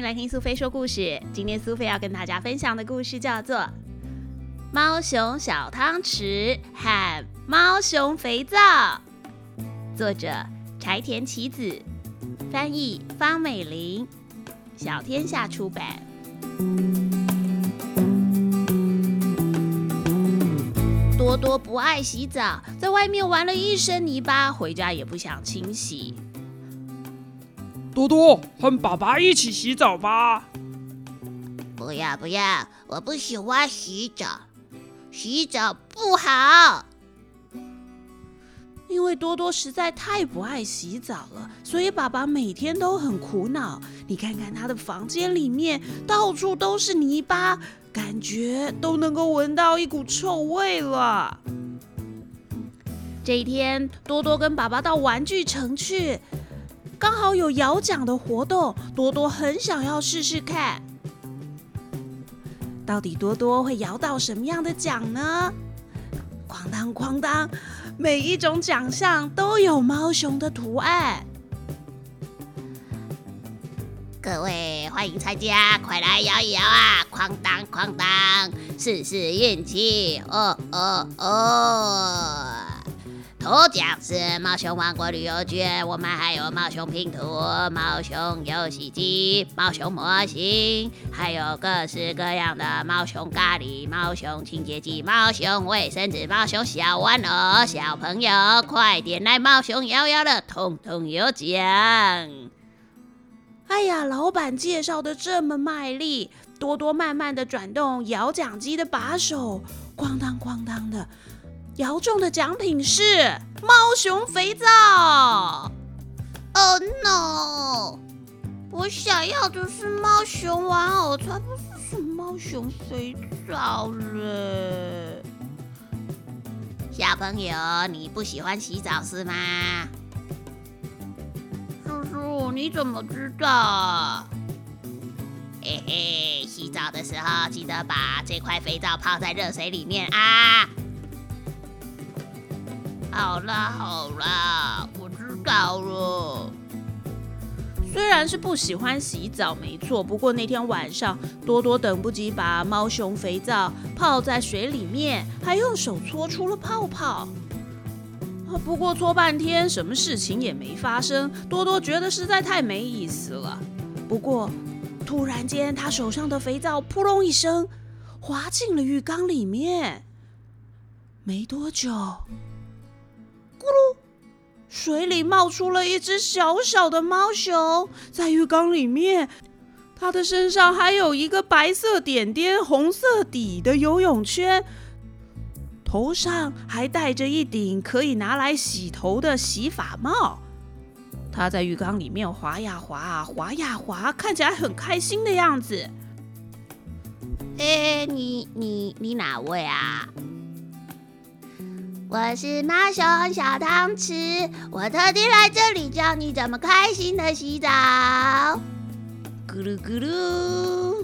来听苏菲说故事。今天苏菲要跟大家分享的故事叫做《猫熊小汤匙和猫熊肥皂》，作者柴田启子，翻译方美玲，小天下出版。多多不爱洗澡，在外面玩了一身泥巴，回家也不想清洗。 多多，和爸爸一起洗澡吧。 不要，我不喜欢洗澡，洗澡不好。 因为多多实在太不爱洗澡了，所以爸爸每天都很苦恼。你看看他的房间里面，到处都是泥巴，感觉都能够闻到一股臭味了。这一天，多多跟爸爸到玩具城去，刚好有摇奖的活动，多多很想要试试看。到底多多会摇到什么样的奖呢？哐当哐当，每一种奖项都有猫熊的图案。 各位欢迎参加，快来摇一摇啊！哐当哐当，试试运气哦。头奖是猫熊王国旅游券，我们还有猫熊拼图、猫熊游戏机、猫熊模型，还有各式各样的猫熊咖喱、猫熊清洁剂、猫熊卫生纸、猫熊小玩偶。小朋友快点来猫熊摇摇了，统统有奖！ 哎呀，老板介绍的这么卖力，多多慢慢的转动摇奖机的把手，哐当哐当的，摇中的奖品是猫熊肥皂。 Oh no！ 我想要的是猫熊玩偶，才不是猫熊肥皂了。小朋友，你不喜欢洗澡是吗？叔叔，你怎么知道？嘿嘿，洗澡的时候记得把这块肥皂泡在热水里面啊。好啦，我知道了。 虽然是不喜欢洗澡没错，不过那天晚上多多等不及把猫熊肥皂泡在水里面，还用手搓出了泡泡。不过搓半天什么事情也没发生，多多觉得实在太没意思了。不过突然间他手上的肥皂扑隆一声滑进了浴缸里面，没多久咕噜，水里冒出了一只小小的猫熊，在浴缸里面，它的身上还有一个白色点点、红色底的游泳圈，头上还戴着一顶可以拿来洗头的洗发帽。它在浴缸里面滑呀滑，滑呀滑，看起来很开心的样子。 你哪位啊？我是猫熊小汤匙，我特地来这里教你怎么开心的洗澡。咕噜咕噜。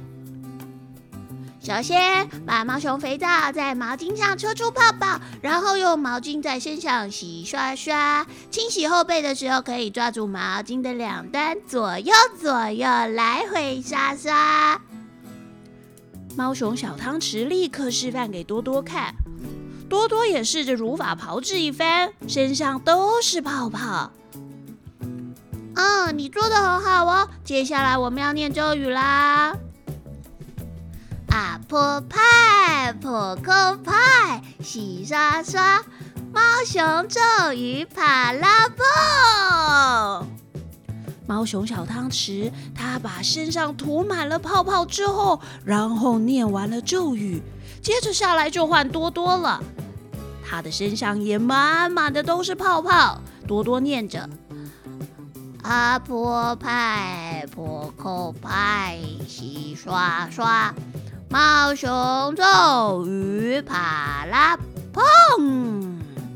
首先，把猫熊肥皂在毛巾上搓出泡泡，然后用毛巾在身上洗刷刷。清洗后背的时候，可以抓住毛巾的两端，左右来回刷刷。 猫熊小汤匙立刻示范给多多看。多多也试着如法炮制一番，身上都是泡泡。 你做得很好哦。接下来我们要念咒语啦。阿婆派，婆扣派，洗刷刷，猫熊咒语啪啦蹦。 猫熊小汤匙，他把身上涂满了泡泡之后，然后念完了咒语，接着下来就换多多了。他的身上也满满的都是泡泡。多多念着： 阿婆派，婆扣派，洗刷刷，猫熊咒语啪啦砰。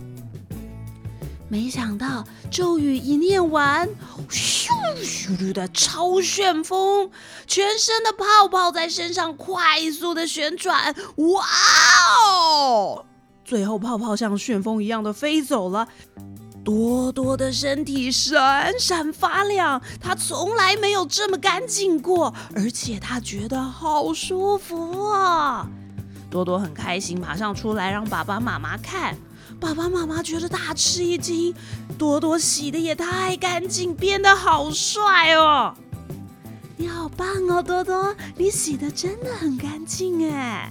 没想到咒语一念完，咻咻的超旋风，全身的泡泡在身上快速的旋转，哇哦！最后泡泡像旋风一样的飞走了， 多多的身体闪闪发亮，他从来没有这么干净过，而且他觉得好舒服哦。多多很开心，马上出来让爸爸妈妈看。爸爸妈妈觉得大吃一惊，多多洗的也太干净，变得好帅哦！你好棒哦，多多，你洗的真的很干净哎！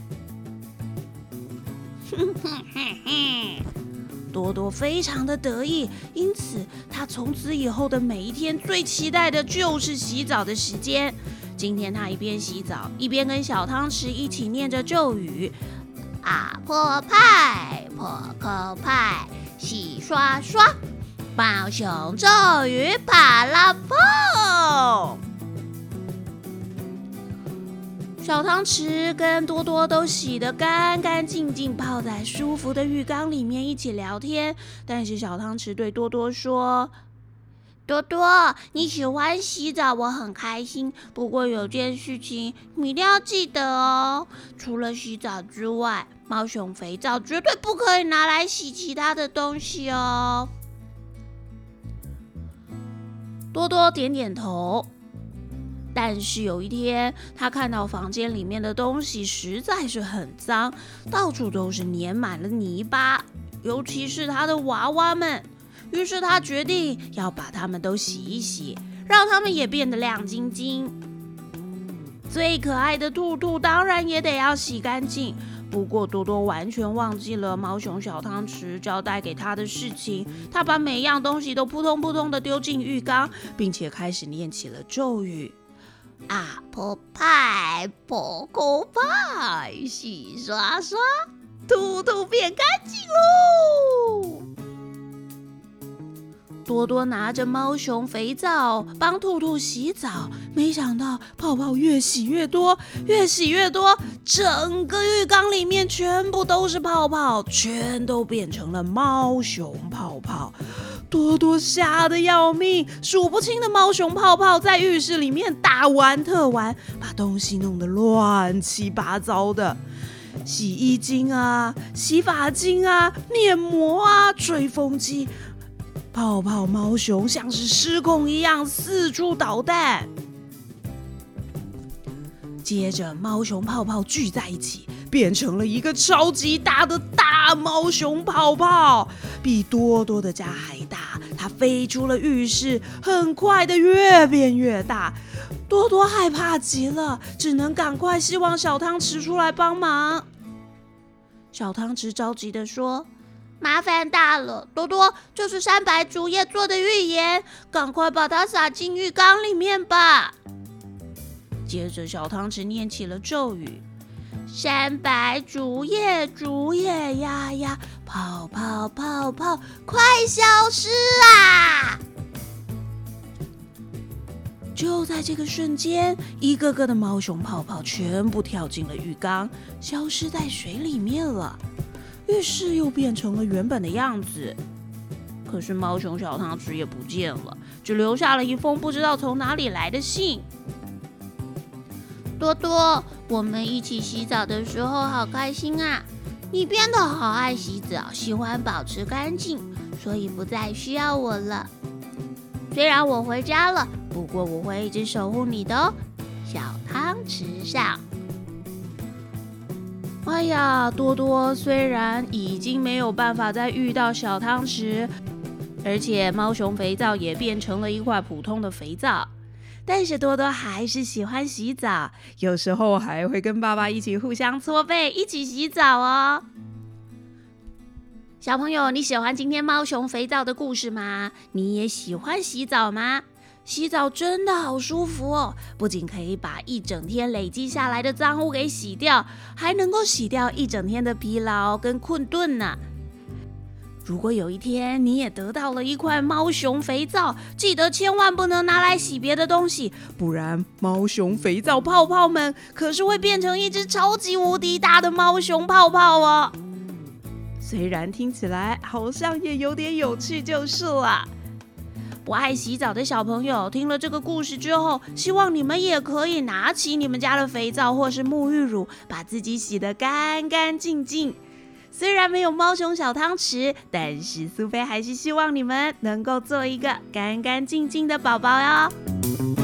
多多非常的得意，因此他从此以后的每一天最期待的就是洗澡的时间。今天他一边洗澡，一边跟小汤匙一起念着咒语： 阿婆派，破口派，洗刷刷，猫熊咒语啪啦蹦。 小汤匙跟多多都洗得干干净净，泡在舒服的浴缸里面一起聊天。但是小汤匙对多多说： 多多，你喜欢洗澡，我很开心。不过有件事情你一定要记得哦，除了洗澡之外，猫熊肥皂绝对不可以拿来洗其他的东西哦。 多多点点头。但是有一天，他看到房间里面的东西实在是很脏，到处都是粘满了泥巴，尤其是他的娃娃们。于是他决定要把它们都洗一洗，让它们也变得亮晶晶。最可爱的兔兔当然也得要洗干净。不过多多完全忘记了猫熊小汤匙交代给他的事情，他把每样东西都扑通扑通的丢进浴缸，并且开始念起了咒语。 阿婆派，破口派，洗刷刷， 兔兔变干净喽！多多拿着猫熊肥皂帮兔兔洗澡，没想到泡泡越洗越多，越洗越多，整个浴缸里面全部都是泡泡，全都变成了猫熊泡泡。多多吓得要命，数不清的猫熊泡泡在浴室里面大玩特玩，把东西弄得乱七八糟的。洗衣精啊，洗发精啊，面膜啊，吹风机，泡泡猫熊像是失控一样四处捣蛋。接着猫熊泡泡聚在一起，变成了一个超级大的大猫熊泡泡，比多多的家还大。它飞出了浴室，很快的越变越大。多多害怕极了，只能赶快希望小汤匙出来帮忙。小汤匙着急的说： 麻烦大了，多多，这是3白竹叶做的浴盐，赶快把它撒进浴缸里面吧。 接着小汤匙念起了咒语 ：3白竹叶，竹叶呀呀，泡泡泡泡，快消失啊！ 就在这个瞬间，一个个的猫熊泡泡全部跳进了浴缸，消失在水里面了。浴室又变成了原本的样子。可是猫熊小汤匙也不见了，只留下了一封不知道从哪里来的信。 多多，我们一起洗澡的时候好开心啊！你变得好爱洗澡，喜欢保持干净，所以不再需要我了。虽然我回家了，不过我会一直守护你的哦，小汤匙上。 哎呀，多多虽然已经没有办法再遇到小汤匙，而且猫熊肥皂也变成了一块普通的肥皂，但是多多还是喜欢洗澡，有时候还会跟爸爸一起互相搓背，一起洗澡哦。小朋友，你喜欢今天猫熊肥皂的故事吗？你也喜欢洗澡吗？洗澡真的好舒服哦，不仅可以把一整天累积下来的脏污给洗掉，还能够洗掉一整天的疲劳跟困顿呢。如果有一天你也得到了一块猫熊肥皂，记得千万不能拿来洗别的东西，不然猫熊肥皂泡泡们可是会变成一只超级无敌大的猫熊泡泡哦。虽然听起来好像也有点有趣就是了。不爱洗澡的小朋友听了这个故事之后，希望你们也可以拿起你们家的肥皂或是沐浴乳，把自己洗得干干净净。 虽然没有猫熊小汤匙，但是苏菲还是希望你们能够做一个干干净净的宝宝哟。